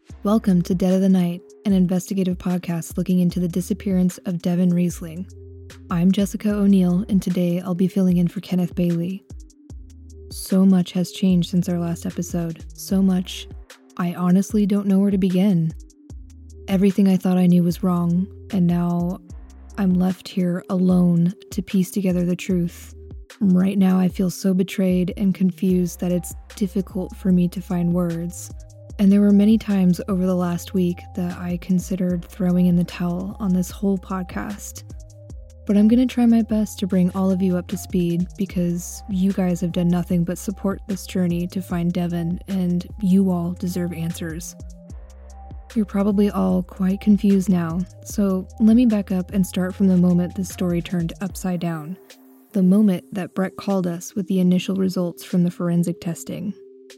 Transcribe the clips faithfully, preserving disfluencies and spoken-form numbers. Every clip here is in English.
Welcome to Dead of the Night, an investigative podcast looking into the disappearance of Devin Riesling. I'm Jessica O'Neill, and today I'll be filling in for Kenneth Bailey. So much has changed since our last episode. So much, I honestly don't know where to begin. Everything I thought I knew was wrong, and now I'm left here alone to piece together the truth. Right now I feel so betrayed and confused that it's difficult for me to find words. And there were many times over the last week that I considered throwing in the towel on this whole podcast. But I'm going to try my best to bring all of you up to speed because you guys have done nothing but support this journey to find Devin, and you all deserve answers. You're probably all quite confused now, so let me back up and start from the moment this story turned upside down. The moment that Brett called us with the initial results from the forensic testing.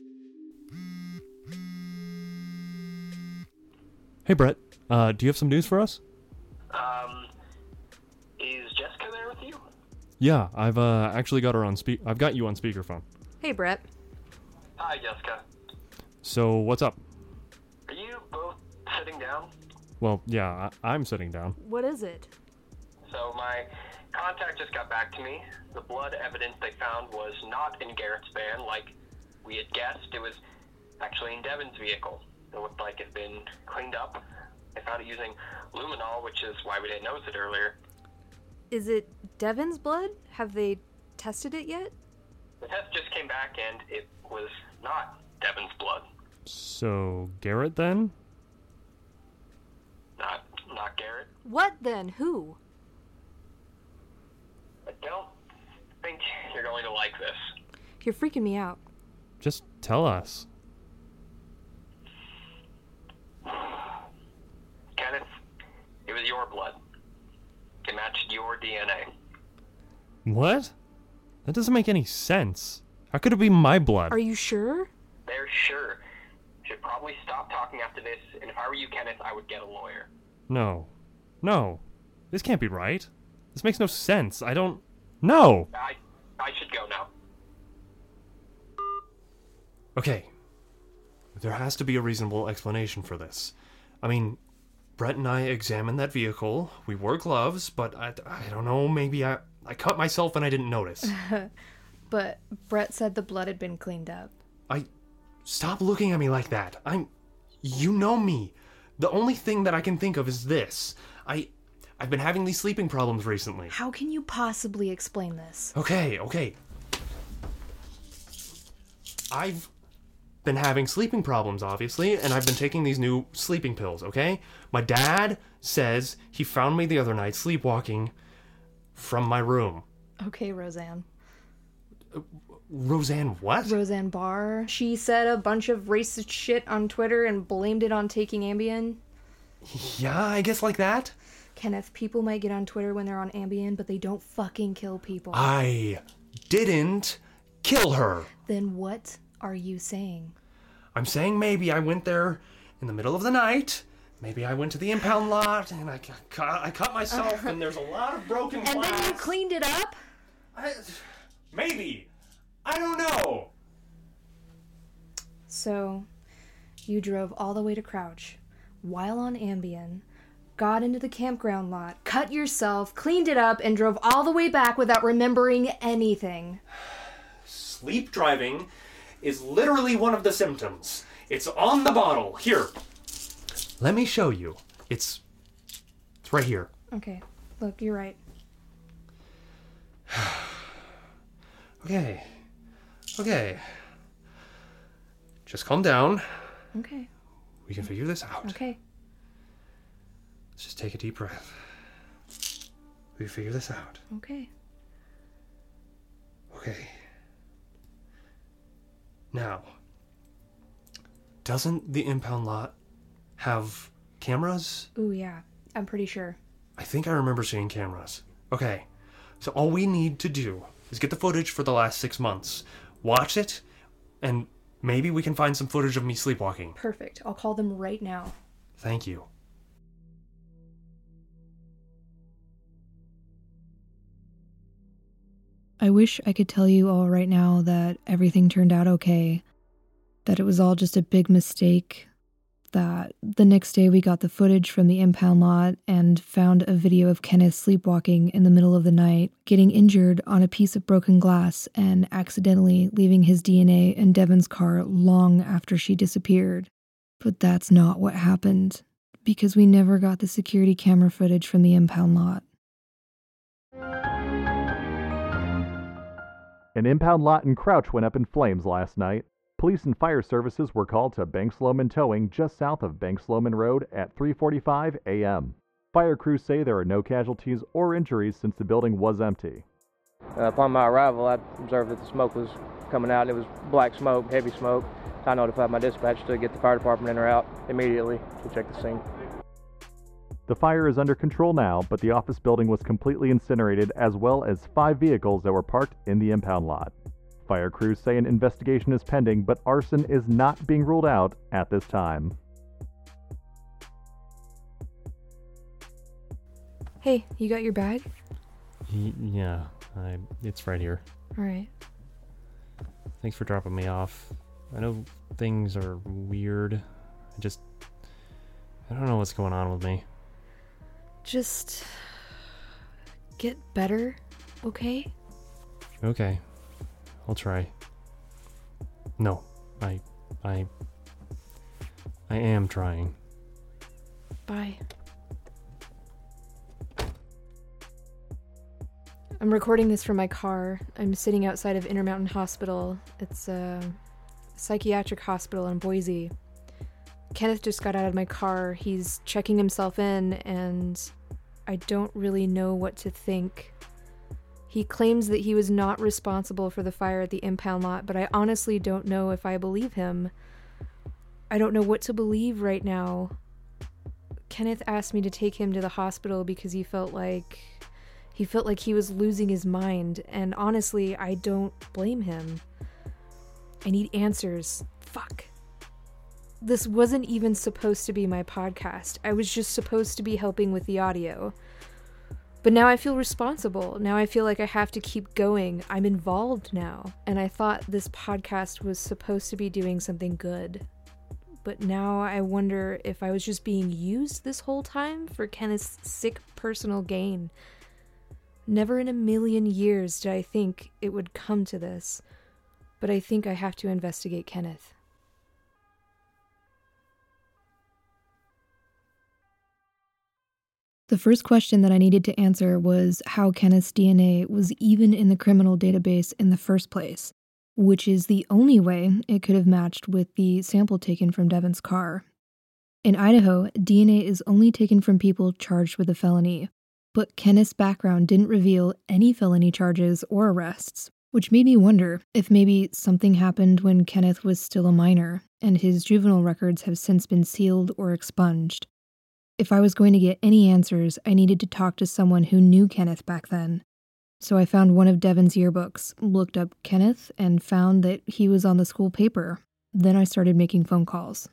Hey Brett, uh, do you have some news for us? Um, is Jessica there with you? Yeah, I've uh, actually got her on speak. I've got you on speakerphone. Hey Brett. Hi, Jessica. So what's up? Are you both sitting down? Well, yeah, I- I'm sitting down. What is it? So my contact just got back to me. The blood evidence they found was not in Garrett's van like we had guessed. It was actually in Devin's vehicle. It looked like it had been cleaned up. I found it using luminol, which is why we didn't notice it earlier. Is it Devin's blood? Have they tested it yet? The test just came back and it was not Devin's blood. So Garrett then? Not, not Garrett. What then? Who? I don't think you're going to like this. You're freaking me out. Just tell us. Kenneth, it was your blood. It matched your D N A. What? That doesn't make any sense. How could it be my blood? Are you sure? They're sure. Should probably stop talking after this, and if I were you, Kenneth, I would get a lawyer. No. No. This can't be right. This makes no sense. I don't... No! I I should go now. Okay. There has to be a reasonable explanation for this. I mean, Brett and I examined that vehicle. We wore gloves, but I, I don't know, maybe I, I cut myself and I didn't notice. But Brett said the blood had been cleaned up. I... Stop looking at me like that. I'm... You know me. The only thing that I can think of is this. I... I've been having these sleeping problems recently. How can you possibly explain this? Okay, okay. I've been having sleeping problems, obviously, and I've been taking these new sleeping pills, okay? My dad says he found me the other night sleepwalking from my room. Okay, Roseanne. Roseanne what? Roseanne Barr. She said a bunch of racist shit on Twitter and blamed it on taking Ambien. Yeah, I guess like that. Kenneth, people might get on Twitter when they're on Ambien, but they don't fucking kill people. I didn't kill her. Then what are you saying? I'm saying maybe I went there in the middle of the night. Maybe I went to the impound lot and I, cu- I cut myself and there's a lot of broken glass. And then you cleaned it up? I, maybe. I don't know. So, you drove all the way to Crouch, while on Ambien, got into the campground lot, cut yourself, cleaned it up, and drove all the way back without remembering anything. Sleep driving is literally one of the symptoms. It's on the bottle. Here. Let me show you. It's it's right here. Okay, look, you're right. Okay. Okay. Just calm down. Okay. We can figure this out. Okay. Let's just take a deep breath. We can figure this out. Okay. Okay. Now, doesn't the impound lot have cameras? Ooh, yeah. I'm pretty sure. I think I remember seeing cameras. Okay. So all we need to do is get the footage for the last six months, watch it, and maybe we can find some footage of me sleepwalking. Perfect. I'll call them right now. Thank you. I wish I could tell you all right now that everything turned out okay, that it was all just a big mistake, that. The next day, we got the footage from the impound lot and found a video of Kenneth sleepwalking in the middle of the night, getting injured on a piece of broken glass and accidentally leaving his D N A in Devon's car long after she disappeared. But that's not what happened, because we never got the security camera footage from the impound lot. An impound lot in Crouch went up in flames last night. Police and fire services were called to Banks Loman Towing just south of Banks Loman Road at three forty-five a.m. Fire crews say there are no casualties or injuries since the building was empty. Uh, upon my arrival, I observed that the smoke was coming out. It was black smoke, heavy smoke. I notified my dispatch to get the fire department in or out immediately to check the scene. The fire is under control now, but the office building was completely incinerated, as well as five vehicles that were parked in the impound lot. Fire crews say an investigation is pending, but arson is not being ruled out at this time. Hey, you got your bag? Y- yeah, I, it's right here. All right. Thanks for dropping me off. I know things are weird. I just... I don't know what's going on with me. Just get better, okay? Okay. I'll try. No, I... I... I am trying. Bye. I'm recording this from my car. I'm sitting outside of Intermountain Hospital. It's a psychiatric hospital in Boise. Kenneth just got out of my car. He's checking himself in, and I don't really know what to think. He claims that he was not responsible for the fire at the impound lot, but I honestly don't know if I believe him. I don't know what to believe right now. Kenneth asked me to take him to the hospital because he felt like he felt like he was losing his mind, and honestly, I don't blame him. I need answers. Fuck. This wasn't even supposed to be my podcast. I was just supposed to be helping with the audio. But now I feel responsible. Now I feel like I have to keep going. I'm involved now. And I thought this podcast was supposed to be doing something good. But now I wonder if I was just being used this whole time for Kenneth's sick personal gain. Never in a million years did I think it would come to this. But I think I have to investigate Kenneth. The first question that I needed to answer was how Kenneth's D N A was even in the criminal database in the first place, which is the only way it could have matched with the sample taken from Devon's car. In Idaho, D N A is only taken from people charged with a felony, but Kenneth's background didn't reveal any felony charges or arrests, which made me wonder if maybe something happened when Kenneth was still a minor, and his juvenile records have since been sealed or expunged. If I was going to get any answers, I needed to talk to someone who knew Kenneth back then. So I found one of Devon's yearbooks, looked up Kenneth, and found that he was on the school paper. Then I started making phone calls.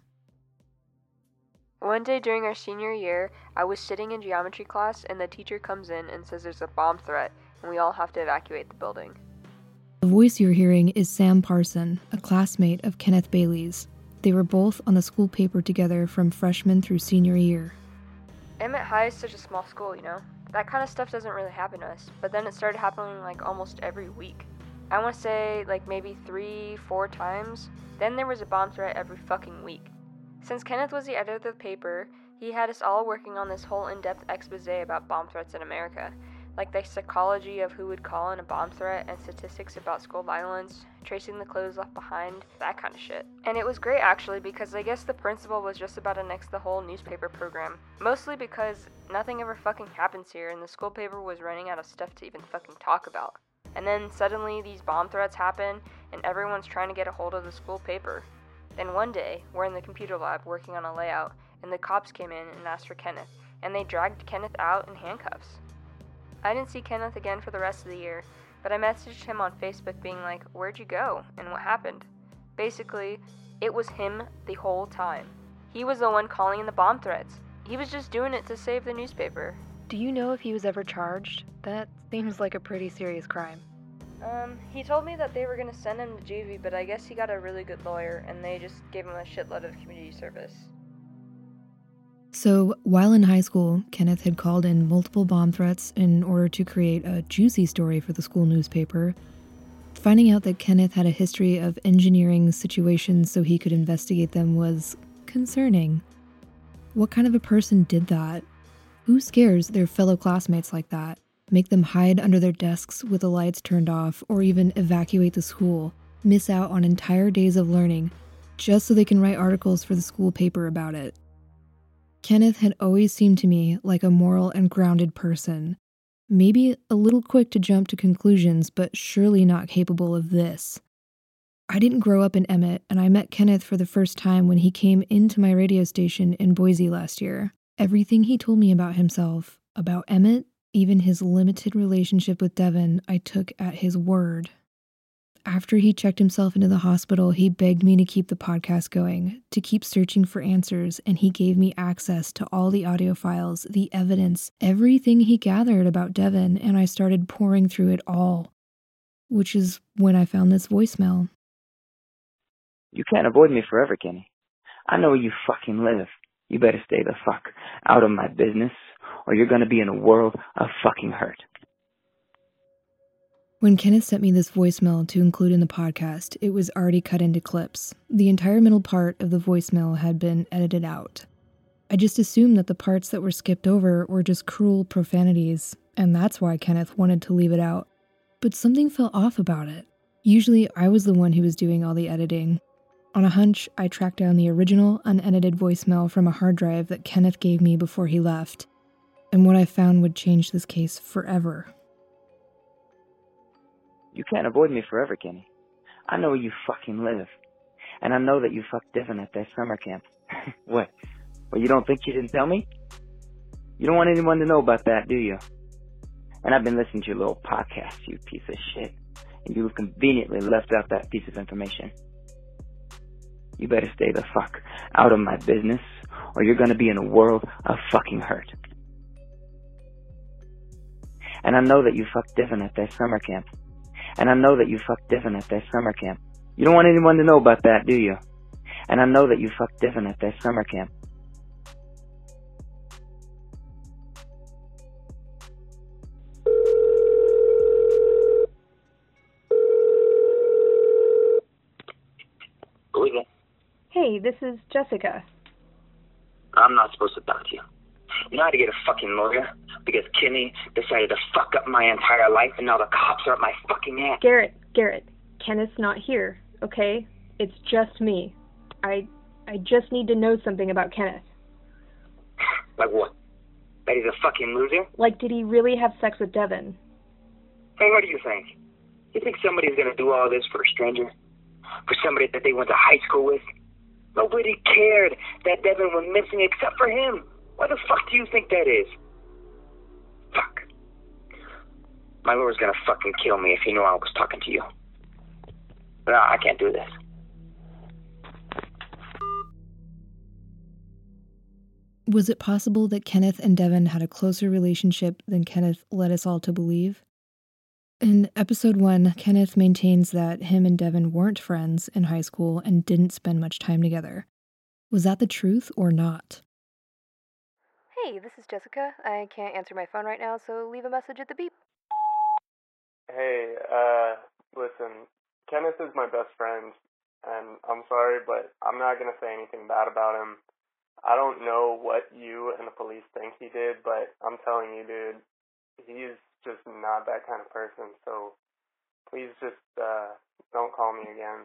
One day during our senior year, I was sitting in geometry class and the teacher comes in and says there's a bomb threat and we all have to evacuate the building. The voice you're hearing is Sam Parson, a classmate of Kenneth Bailey's. They were both on the school paper together from freshman through senior year. Emmett High is such a small school, you know? That kind of stuff doesn't really happen to us, but then it started happening like almost every week. I want to say like maybe three, four times. Then there was a bomb threat every fucking week. Since Kenneth was the editor of the paper, he had us all working on this whole in-depth expose about bomb threats in America. Like the psychology of who would call in a bomb threat and statistics about school violence, tracing the clothes left behind, that kind of shit. And it was great actually because I guess the principal was just about to nix the whole newspaper program. Mostly because nothing ever fucking happens here and the school paper was running out of stuff to even fucking talk about. And then suddenly these bomb threats happen and everyone's trying to get a hold of the school paper. Then one day, we're in the computer lab working on a layout and the cops came in and asked for Kenneth, and they dragged Kenneth out in handcuffs. I didn't see Kenneth again for the rest of the year, but I messaged him on Facebook being like, where'd you go, and what happened? Basically, it was him the whole time. He was the one calling in the bomb threats. He was just doing it to save the newspaper. Do you know if he was ever charged? That seems like a pretty serious crime. Um, he told me that they were gonna send him to juvie, but I guess he got a really good lawyer, and they just gave him a shitload of community service. So, while in high school, Kenneth had called in multiple bomb threats in order to create a juicy story for the school newspaper. Finding out that Kenneth had a history of engineering situations so he could investigate them was concerning. What kind of a person did that? Who scares their fellow classmates like that? Make them hide under their desks with the lights turned off, or even evacuate the school, miss out on entire days of learning, just so they can write articles for the school paper about it? Kenneth had always seemed to me like a moral and grounded person. Maybe a little quick to jump to conclusions, but surely not capable of this. I didn't grow up in Emmett, and I met Kenneth for the first time when he came into my radio station in Boise last year. Everything he told me about himself, about Emmett, even his limited relationship with Devin, I took at his word. After he checked himself into the hospital, he begged me to keep the podcast going, to keep searching for answers, and he gave me access to all the audio files, the evidence, everything he gathered about Devin, and I started pouring through it all. Which is when I found this voicemail. You can't avoid me forever, Kenny. I know where you fucking live. You better stay the fuck out of my business, or you're gonna be in a world of fucking hurt. When Kenneth sent me this voicemail to include in the podcast, it was already cut into clips. The entire middle part of the voicemail had been edited out. I just assumed that the parts that were skipped over were just cruel profanities, and that's why Kenneth wanted to leave it out. But something felt off about it. Usually I was the one who was doing all the editing. On a hunch, I tracked down the original, unedited voicemail from a hard drive that Kenneth gave me before he left, and what I found would change this case forever. You can't avoid me forever, Kenny. I know where you fucking live. And I know that you fucked Devin at that summer camp. What? Well, you don't think you didn't tell me? You don't want anyone to know about that, do you? And I've been listening to your little podcast, you piece of shit. And you've conveniently left out that piece of information. You better stay the fuck out of my business, or you're gonna be in a world of fucking hurt. And I know that you fucked Devin at that summer camp. And I know that you fucked Devin at that summer camp. You don't want anyone to know about that, do you? And I know that you fucked Devin at that summer camp. Hey, this is Jessica. I'm not supposed to talk to you. You know how to get a fucking lawyer? Because Kenny decided to fuck up my entire life and now the cops are at my fucking ass. Garrett, Garrett, Kenneth's not here, okay? It's just me. I I just need to know something about Kenneth. Like what? That he's a fucking loser? Like, did he really have sex with Devin? Hey, what do you think? You think somebody's gonna do all this for a stranger? For somebody that they went to high school with? Nobody cared that Devin went missing except for him. Why the fuck do you think that is? Fuck. My lawyer's gonna fucking kill me if he knew I was talking to you. No, I can't do this. Was it possible that Kenneth and Devin had a closer relationship than Kenneth led us all to believe? In episode one, Kenneth maintains that him and Devin weren't friends in high school and didn't spend much time together. Was that the truth or not? Hey, this is Jessica. I can't answer my phone right now, so leave a message at the beep. Hey, uh, listen, Kenneth is my best friend, and I'm sorry, but I'm not going to say anything bad about him. I don't know what you and the police think he did, but I'm telling you, dude, he's just not that kind of person, so please just, uh, don't call me again.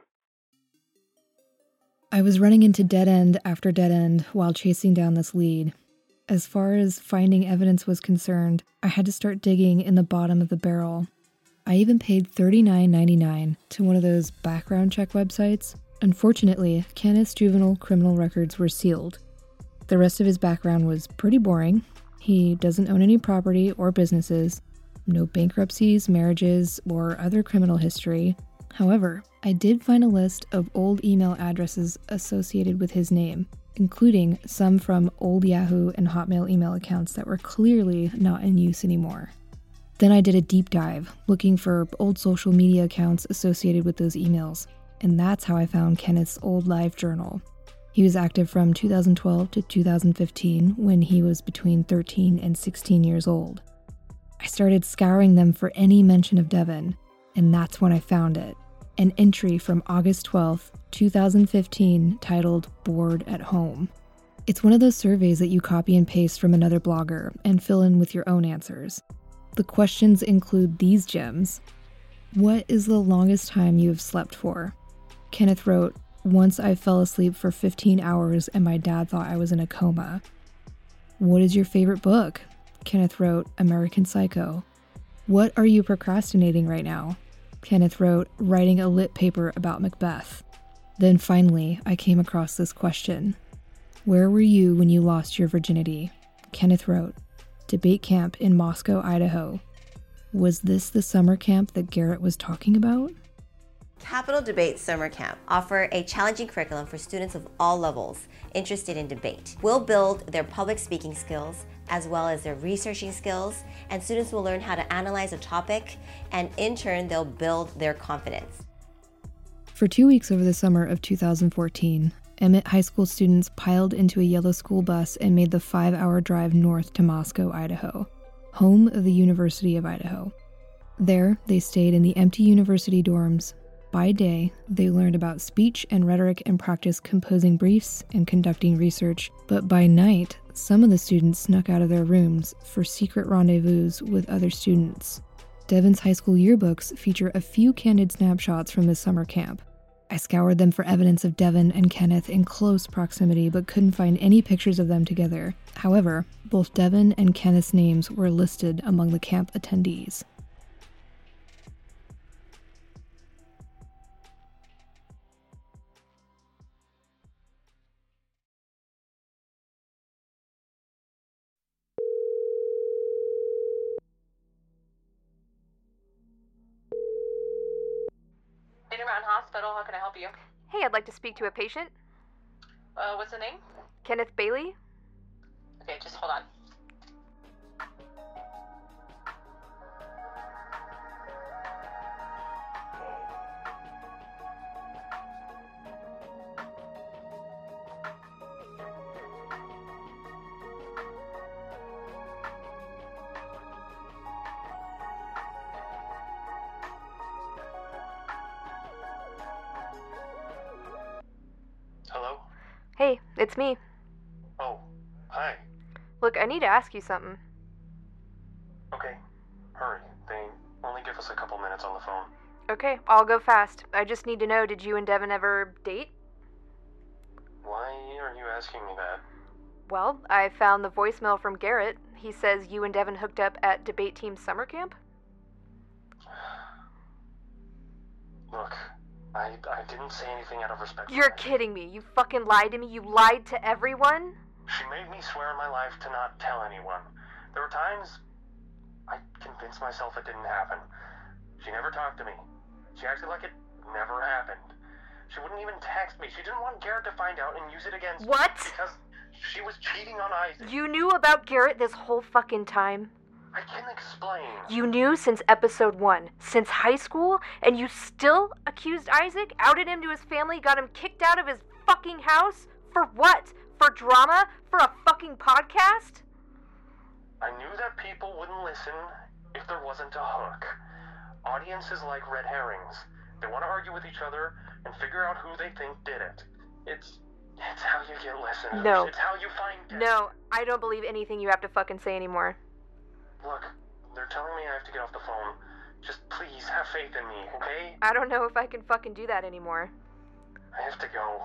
I was running into dead end after dead end while chasing down this lead. As far as finding evidence was concerned, I had to start digging in the bottom of the barrel. I even paid thirty-nine ninety-nine to one of those background check websites. Unfortunately, Kenneth's juvenile criminal records were sealed. The rest of his background was pretty boring. He doesn't own any property or businesses, no bankruptcies, marriages, or other criminal history. However, I did find a list of old email addresses associated with his name, including some from old Yahoo and Hotmail email accounts that were clearly not in use anymore. Then I did a deep dive, looking for old social media accounts associated with those emails, and that's how I found Kenneth's old live journal. He was active from two thousand twelve to two thousand fifteen when he was between thirteen and sixteen years old. I started scouring them for any mention of Devin, and that's when I found it. An entry from August twelfth, two thousand fifteen titled Bored at Home. It's one of those surveys that you copy and paste from another blogger and fill in with your own answers. The questions include these gems. What is the longest time you have slept for? Kenneth wrote, once I fell asleep for fifteen hours and my dad thought I was in a coma. What is your favorite book? Kenneth wrote, American Psycho. What are you procrastinating right now? Kenneth wrote, writing a lit paper about Macbeth. Then finally, I came across this question. Where were you when you lost your virginity? Kenneth wrote, debate camp in Moscow, Idaho. Was this the summer camp that Garrett was talking about? Capital Debate Summer Camp offer a challenging curriculum for students of all levels interested in debate. We'll build their public speaking skills as well as their researching skills, and students will learn how to analyze a topic, and in turn, they'll build their confidence. For two weeks over the summer of two thousand fourteen, Emmett High School students piled into a yellow school bus and made the five-hour drive north to Moscow, Idaho, home of the University of Idaho. There, they stayed in the empty university dorms. By day, they learned about speech and rhetoric and practiced composing briefs and conducting research, but by night, some of the students snuck out of their rooms for secret rendezvous with other students. Devin's high school yearbooks feature a few candid snapshots from this summer camp. I scoured them for evidence of Devin and Kenneth in close proximity, but couldn't find any pictures of them together. However, both Devin and Kenneth's names were listed among the camp attendees. Intermountain Hospital, how can I help you? Hey, I'd like to speak to a patient. Uh, what's the name? Kenneth Bailey. Okay, just hold on. Hello? Hey, it's me. Oh, hi. Look, I need to ask you something. Okay, hurry. They only give us a couple minutes on the phone. Okay, I'll go fast. I just need to know, did you and Devin ever date? Why are you asking me that? Well, I found the voicemail from Garrett. He says you and Devin hooked up at debate team summer camp? Look, I, I didn't say anything out of respect. You're kidding me. You fucking lied to me. You lied to everyone? She made me swear on my life to not tell anyone. There were times I convinced myself it didn't happen. She never talked to me. She acted like it never happened. She wouldn't even text me. She didn't want Garrett to find out and use it against me. What? Because she was cheating on Isaac. You knew about Garrett this whole fucking time? I can explain. You knew since episode one, since high school, and you still accused Isaac, outed him to his family, got him kicked out of his fucking house? For what? For drama? For a fucking podcast? I knew that people wouldn't listen if there wasn't a hook. Audiences like red herrings. They want to argue with each other and figure out who they think did it. It's it's how you get listeners. No. It's how you find guests. No, I don't believe anything you have to fucking say anymore. Look, they're telling me I have to get off the phone. Just please have faith in me, okay? I don't know if I can fucking do that anymore. I have to go.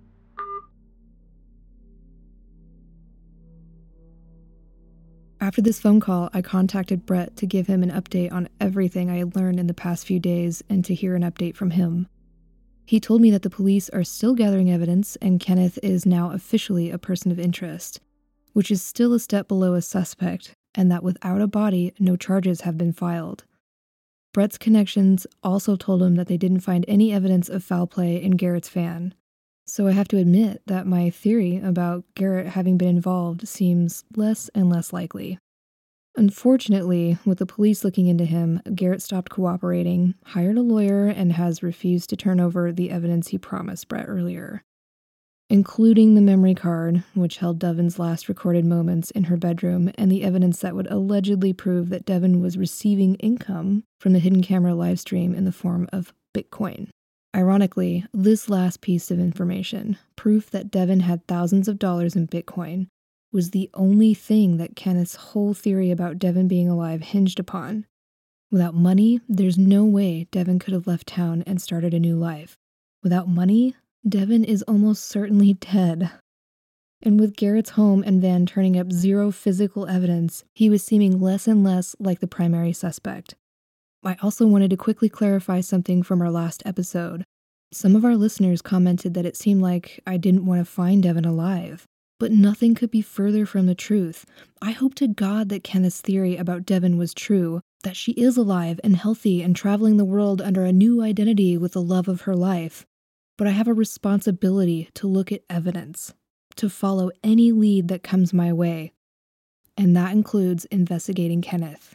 After this phone call, I contacted Brett to give him an update on everything I had learned in the past few days and to hear an update from him. He told me that the police are still gathering evidence and Kenneth is now officially a person of interest, which is still a step below a suspect, and that without a body, no charges have been filed. Brett's connections also told him that they didn't find any evidence of foul play in Garrett's van. So I have to admit that my theory about Garrett having been involved seems less and less likely. Unfortunately, with the police looking into him, Garrett stopped cooperating, hired a lawyer, and has refused to turn over the evidence he promised Brett earlier. including the memory card, which held Devon's last recorded moments in her bedroom, and the evidence that would allegedly prove that Devon was receiving income from the hidden camera live stream in the form of Bitcoin. Ironically, this last piece of information, proof that Devon had thousands of dollars in Bitcoin, was the only thing that Kenneth's whole theory about Devon being alive hinged upon. Without money, there's no way Devon could have left town and started a new life. Without money, Devon is almost certainly dead. And with Garrett's home and van turning up zero physical evidence, he was seeming less and less like the primary suspect. I also wanted to quickly clarify something from our last episode. Some of our listeners commented that it seemed like I didn't want to find Devon alive. But nothing could be further from the truth. I hope to God that Kenneth's theory about Devon was true, that she is alive and healthy and traveling the world under a new identity with the love of her life. But I have a responsibility to look at evidence, to follow any lead that comes my way. And that includes investigating Kenneth.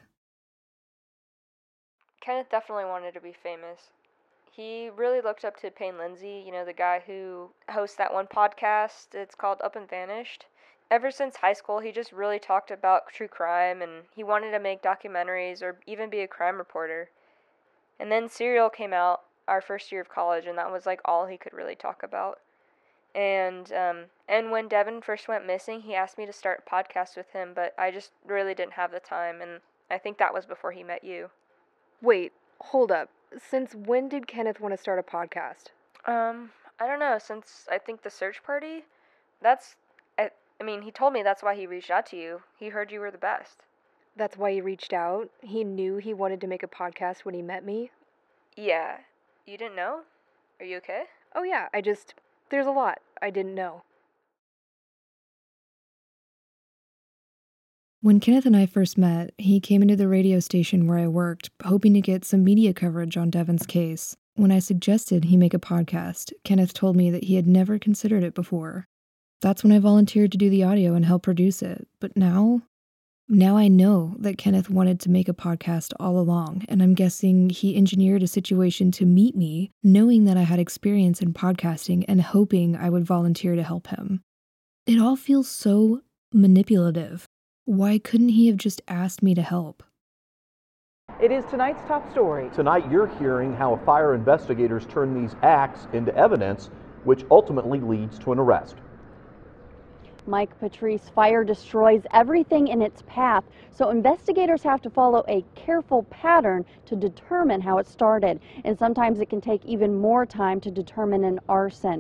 Kenneth definitely wanted to be famous. He really looked up to Payne Lindsay, you know, the guy who hosts that one podcast. It's called Up and Vanished. Ever since high school, he just really talked about true crime, and he wanted to make documentaries or even be a crime reporter. And then Serial came out our first year of college, and that was like all he could really talk about. And um, and when Devon first went missing, he asked me to start a podcast with him, but I just really didn't have the time, and I think that was before he met you. Wait, hold up. Since when did Kenneth want to start a podcast? Um, I don't know, since I think the search party? That's, I, I mean, he told me that's why he reached out to you. He heard you were the best. That's why he reached out? He knew he wanted to make a podcast when he met me? Yeah. You didn't know? Are you okay? Oh yeah, I just, there's a lot I didn't know. When Kenneth and I first met, he came into the radio station where I worked, hoping to get some media coverage on Devon's case. When I suggested he make a podcast, Kenneth told me that he had never considered it before. That's when I volunteered to do the audio and help produce it. But now, now I know that Kenneth wanted to make a podcast all along, and I'm guessing he engineered a situation to meet me, knowing that I had experience in podcasting and hoping I would volunteer to help him. It all feels so manipulative. Why couldn't he have just asked me to help? It is tonight's top story. Tonight you're hearing how fire investigators turn these acts into evidence, which ultimately leads to an arrest. Mike Patrice, fire destroys everything in its path, so investigators have to follow a careful pattern to determine how it started, and sometimes it can take even more time to determine an arson.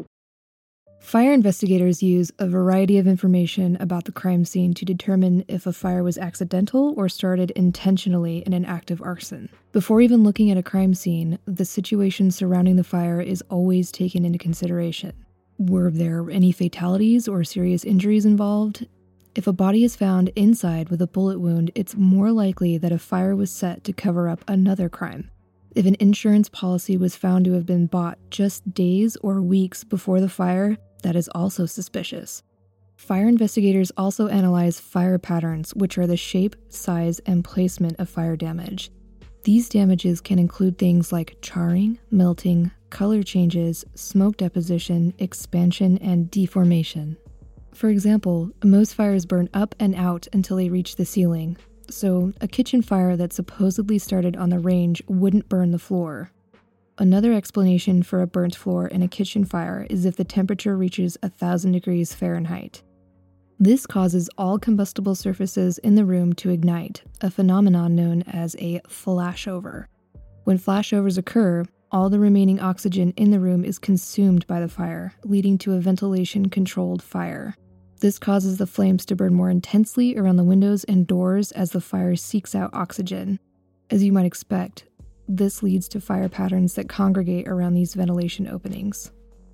Fire investigators use a variety of information about the crime scene to determine if a fire was accidental or started intentionally in an act of arson. Before even looking at a crime scene, the situation surrounding the fire is always taken into consideration. Were there any fatalities or serious injuries involved? If a body is found inside with a bullet wound, it's more likely that a fire was set to cover up another crime. If an insurance policy was found to have been bought just days or weeks before the fire, that is also suspicious. Fire investigators also analyze fire patterns, which are the shape, size, and placement of fire damage. These damages can include things like charring, melting, color changes, smoke deposition, expansion, and deformation. For example, most fires burn up and out until they reach the ceiling, so a kitchen fire that supposedly started on the range wouldn't burn the floor. Another explanation for a burnt floor in a kitchen fire is if the temperature reaches one thousand degrees Fahrenheit. This causes all combustible surfaces in the room to ignite, a phenomenon known as a flashover. When flashovers occur, all the remaining oxygen in the room is consumed by the fire, leading to a ventilation-controlled fire. This causes the flames to burn more intensely around the windows and doors as the fire seeks out oxygen. As you might expect, this leads to fire patterns that congregate around these ventilation openings.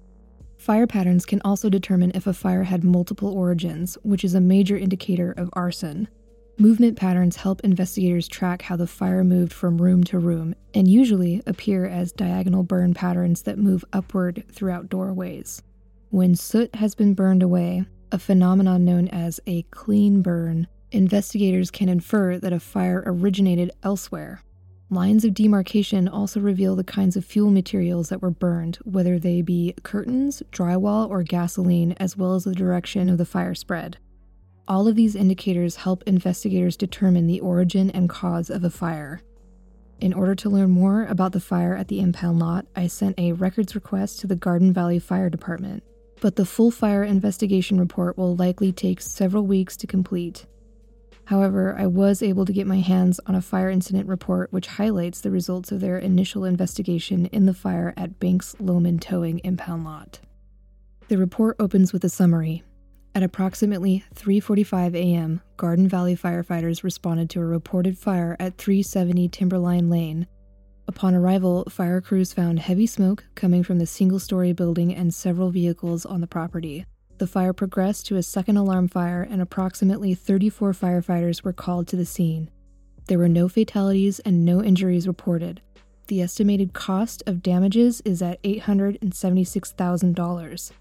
Fire patterns can also determine if a fire had multiple origins, which is a major indicator of arson. Movement patterns help investigators track how the fire moved from room to room, and usually appear as diagonal burn patterns that move upward throughout doorways. When soot has been burned away, a phenomenon known as a clean burn, investigators can infer that a fire originated elsewhere. Lines of demarcation also reveal the kinds of fuel materials that were burned, whether they be curtains, drywall, or gasoline, as well as the direction of the fire spread. All of these indicators help investigators determine the origin and cause of a fire. In order to learn more about the fire at the impound lot, I sent a records request to the Garden Valley Fire Department, but the full fire investigation report will likely take several weeks to complete. However, I was able to get my hands on a fire incident report which highlights the results of their initial investigation in the fire at Banks Loman Towing impound lot. The report opens with a summary. At approximately three forty-five a.m., Garden Valley firefighters responded to a reported fire at three seventy Timberline Lane. Upon arrival, fire crews found heavy smoke coming from the single-story building and several vehicles on the property. The fire progressed to a second alarm fire, and approximately thirty-four firefighters were called to the scene. There were no fatalities and no injuries reported. The estimated cost of damages is at eight hundred seventy-six thousand dollars.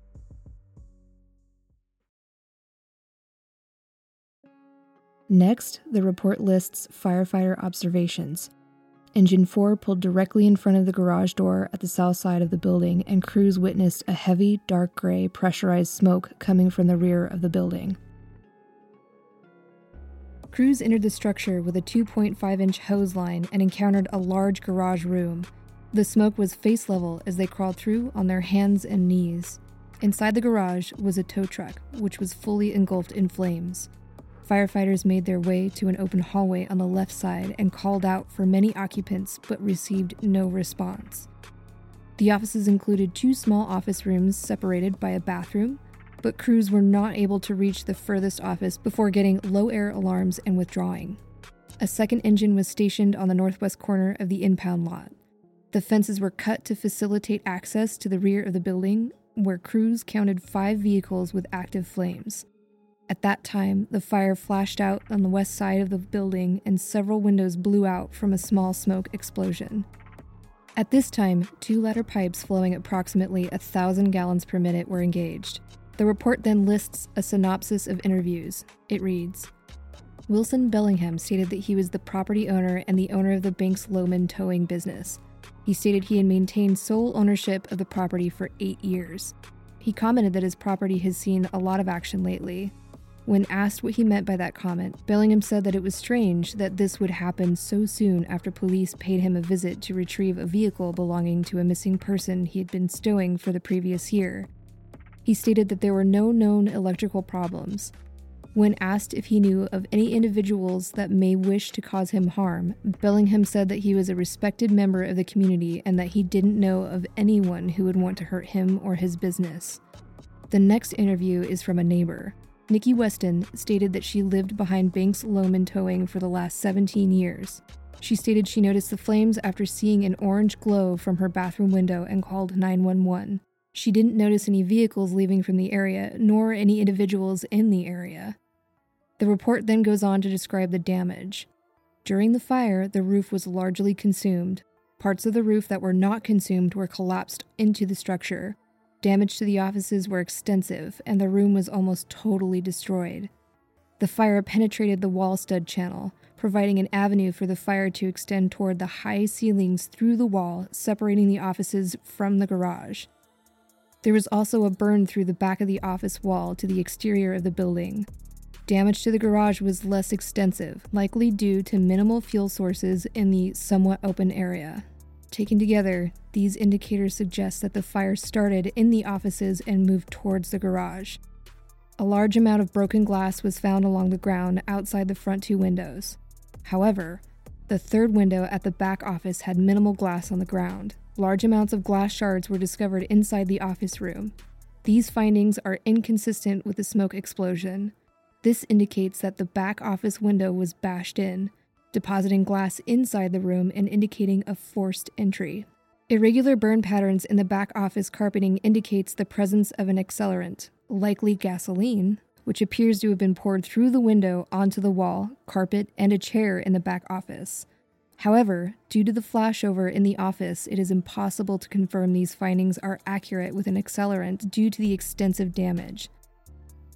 Next, the report lists firefighter observations. Engine four pulled directly in front of the garage door at the south side of the building, and crews witnessed a heavy, dark gray, pressurized smoke coming from the rear of the building. Crews entered the structure with a two point five inch hose line and encountered a large garage room. The smoke was face level as they crawled through on their hands and knees. Inside the garage was a tow truck, which was fully engulfed in flames. Firefighters made their way to an open hallway on the left side and called out for many occupants but received no response. The offices included two small office rooms separated by a bathroom, but crews were not able to reach the furthest office before getting low air alarms and withdrawing. A second engine was stationed on the northwest corner of the impound lot. The fences were cut to facilitate access to the rear of the building, where crews counted five vehicles with active flames. At that time, the fire flashed out on the west side of the building and several windows blew out from a small smoke explosion. At this time, two ladder pipes flowing approximately a thousand gallons per minute were engaged. The report then lists a synopsis of interviews. It reads, Wilson Bellingham stated that he was the property owner and the owner of the Banks Loman towing business. He stated he had maintained sole ownership of the property for eight years. He commented that his property has seen a lot of action lately. When asked what he meant by that comment, Bellingham said that it was strange that this would happen so soon after police paid him a visit to retrieve a vehicle belonging to a missing person he had been stowing for the previous year. He stated that there were no known electrical problems. When asked if he knew of any individuals that may wish to cause him harm, Bellingham said that he was a respected member of the community and that he didn't know of anyone who would want to hurt him or his business. The next interview is from a neighbor. Nikki Weston stated that she lived behind Banks Loman Towing for the last seventeen years. She stated she noticed the flames after seeing an orange glow from her bathroom window and called nine one one. She didn't notice any vehicles leaving from the area, nor any individuals in the area. The report then goes on to describe the damage. During the fire, the roof was largely consumed. Parts of the roof that were not consumed were collapsed into the structure. Damage to the offices were extensive, and the room was almost totally destroyed. The fire penetrated the wall stud channel, providing an avenue for the fire to extend toward the high ceilings through the wall, separating the offices from the garage. There was also a burn through the back of the office wall to the exterior of the building. Damage to the garage was less extensive, likely due to minimal fuel sources in the somewhat open area. Taken together, these indicators suggest that the fire started in the offices and moved towards the garage. A large amount of broken glass was found along the ground outside the front two windows. However, the third window at the back office had minimal glass on the ground. Large amounts of glass shards were discovered inside the office room. These findings are inconsistent with the smoke explosion. This indicates that the back office window was bashed in, depositing glass inside the room and indicating a forced entry. Irregular burn patterns in the back office carpeting indicates the presence of an accelerant, likely gasoline, which appears to have been poured through the window onto the wall, carpet, and a chair in the back office. However, due to the flashover in the office, it is impossible to confirm these findings are accurate with an accelerant due to the extensive damage.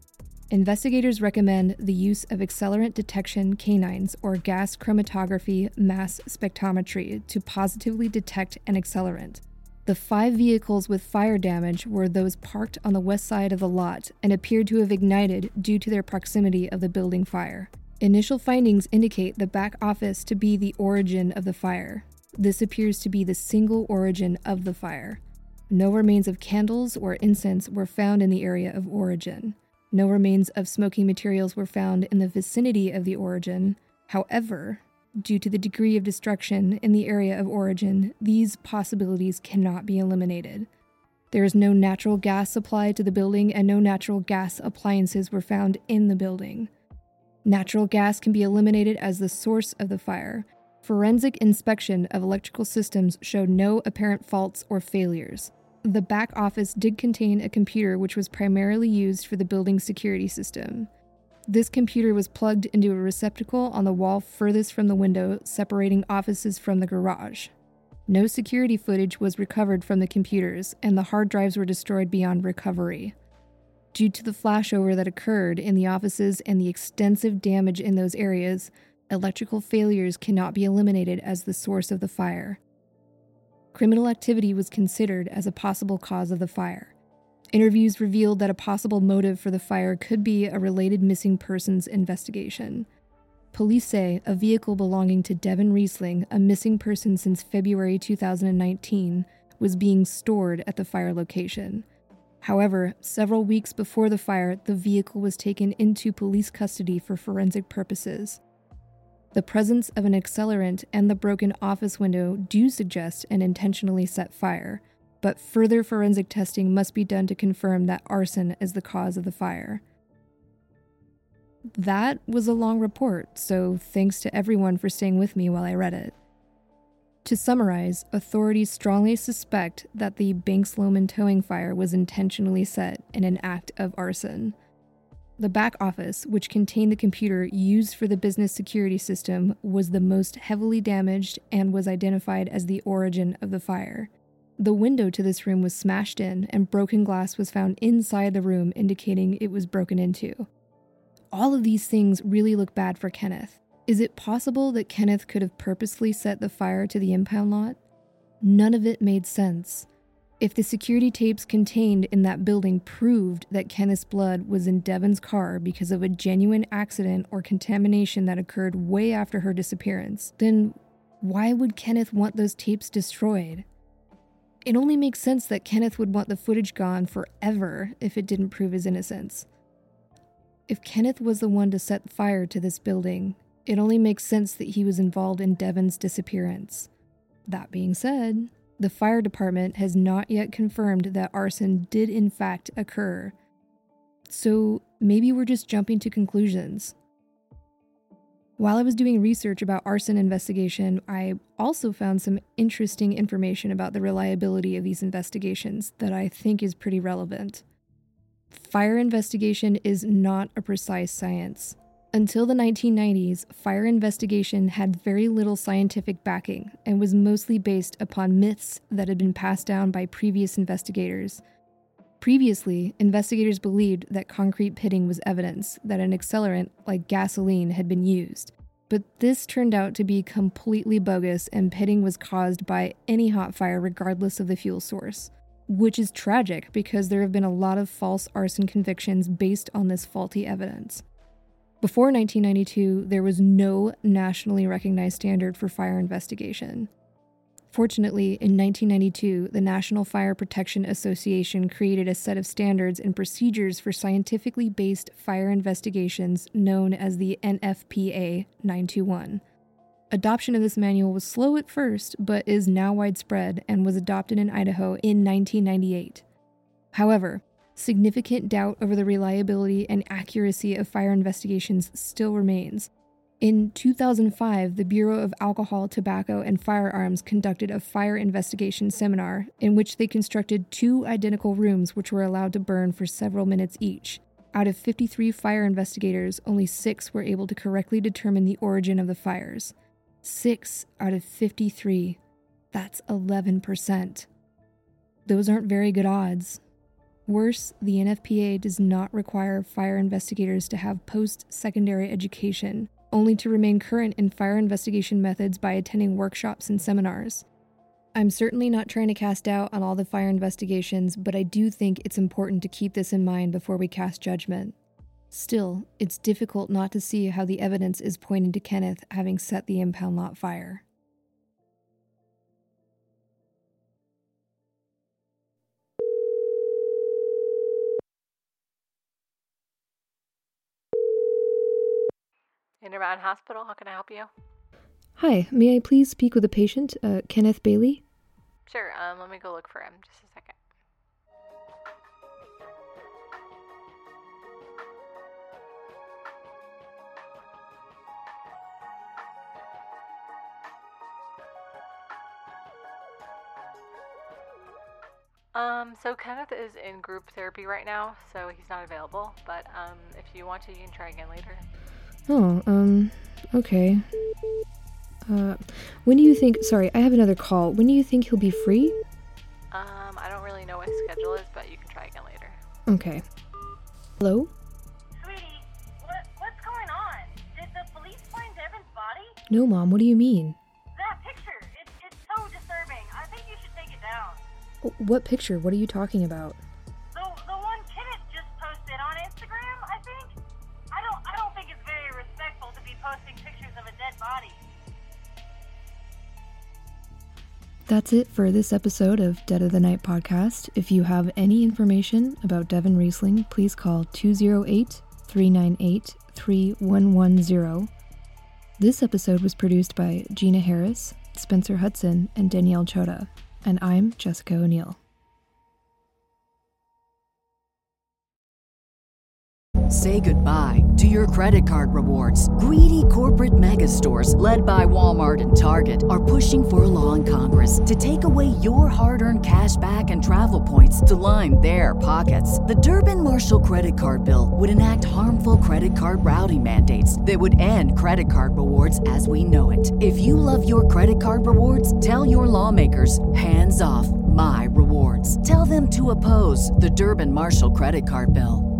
investigators recommend the use of accelerant detection canines or gas chromatography mass spectrometry to positively detect an accelerant. The five vehicles with fire damage were those parked on the west side of the lot and appeared to have ignited due to their proximity of the building fire. Initial findings indicate the back office to be the origin of the fire. This appears to be the single origin of the fire. No remains of candles or incense were found in the area of origin. No remains of smoking materials were found in the vicinity of the origin. However, due to the degree of destruction in the area of origin, these possibilities cannot be eliminated. There is no natural gas supply to the building, and no natural gas appliances were found in the building. Natural gas can be eliminated as the source of the fire. Forensic inspection of electrical systems showed no apparent faults or failures. The back office did contain a computer which was primarily used for the building's security system. This computer was plugged into a receptacle on the wall furthest from the window, separating offices from the garage. No security footage was recovered from the computers, and the hard drives were destroyed beyond recovery. Due to the flashover that occurred in the offices and the extensive damage in those areas, electrical failures cannot be eliminated as the source of the fire. Criminal activity was considered as a possible cause of the fire. Interviews revealed that a possible motive for the fire could be a related missing persons investigation. Police say a vehicle belonging to Devin Riesling, a missing person since February two thousand nineteen, was being stored at the fire location. However, several weeks before the fire, the vehicle was taken into police custody for forensic purposes. The presence of an accelerant and the broken office window do suggest an intentionally set fire, but further forensic testing must be done to confirm that arson is the cause of the fire. That was a long report, so thanks to everyone for staying with me while I read it. To summarize, authorities strongly suspect that the Banks Loman towing fire was intentionally set in an act of arson. The back office, which contained the computer used for the business security system, was the most heavily damaged and was identified as the origin of the fire. The window to this room was smashed in, and broken glass was found inside the room, indicating it was broken into. All of these things really look bad for Kenneth. Is it possible that Kenneth could have purposely set the fire to the impound lot? None of it made sense. If the security tapes contained in that building proved that Kenneth's blood was in Devin's car because of a genuine accident or contamination that occurred way after her disappearance, then why would Kenneth want those tapes destroyed? It only makes sense that Kenneth would want the footage gone forever if it didn't prove his innocence. If Kenneth was the one to set fire to this building, it only makes sense that he was involved in Devin's disappearance. That being said, the fire department has not yet confirmed that arson did in fact occur. So maybe we're just jumping to conclusions. While I was doing research about arson investigation, I also found some interesting information about the reliability of these investigations that I think is pretty relevant. Fire investigation is not a precise science. Until the nineteen nineties, fire investigation had very little scientific backing and was mostly based upon myths that had been passed down by previous investigators. Previously, investigators believed that concrete pitting was evidence that an accelerant like gasoline had been used. But this turned out to be completely bogus, and pitting was caused by any hot fire regardless of the fuel source. Which is tragic because there have been a lot of false arson convictions based on this faulty evidence. Before nineteen ninety-two, there was no nationally recognized standard for fire investigation. Fortunately, in nineteen ninety-two, the National Fire Protection Association created a set of standards and procedures for scientifically based fire investigations known as the N F P A nine twenty-one. Adoption of this manual was slow at first, but is now widespread and was adopted in Idaho in nineteen ninety-eight. However, significant doubt over the reliability and accuracy of fire investigations still remains. In two thousand five, the Bureau of Alcohol, Tobacco, and Firearms conducted a fire investigation seminar in which they constructed two identical rooms which were allowed to burn for several minutes each. Out of fifty-three fire investigators, only six were able to correctly determine the origin of the fires. Six out of fifty-three. That's eleven percent. Those aren't very good odds. Worse, the N F P A does not require fire investigators to have post-secondary education, only to remain current in fire investigation methods by attending workshops and seminars. I'm certainly not trying to cast doubt on all the fire investigations, but I do think it's important to keep this in mind before we cast judgment. Still, it's difficult not to see how the evidence is pointing to Kenneth having set the impound lot fire. Intermountain Hospital, how can I help you? Hi, may I please speak with a patient, uh, Kenneth Bailey? Sure, um, let me go look for him. Just a second. Um, so Kenneth is in group therapy right now, so he's not available, but, um, if you want to, you can try again later. Oh, um, okay. Uh, when do you think, sorry, I have another call. When do you think he'll be free? Um, I don't really know what his schedule is, but you can try again later. Okay. Hello? Sweetie, what, what's going on? Did the police find Devin's body? No, Mom, what do you mean? That picture, it, it's so disturbing. I think you should take it down. What picture? What are you talking about? The, the one Kenneth just posted on Instagram, I think? I don't, I don't think it's very respectful to be posting pictures of a dead body. That's it for this episode of Dead of the Night podcast. If you have any information about Devin Riesling, please call two oh eight, three nine eight, three one one zero. This episode was produced by Gina Harris, Spencer Hudson, and Danielle Chota. And I'm Jessica O'Neill. Say goodbye to your credit card rewards. Greedy corporate mega stores, led by Walmart and Target, are pushing for a law in Congress to take away your hard-earned cash back and travel points to line their pockets. The Durbin-Marshall credit card bill would enact harmful credit card routing mandates that would end credit card rewards as we know it. If you love your credit card rewards, tell your lawmakers, hands off my rewards. Tell them to oppose the Durbin-Marshall credit card bill.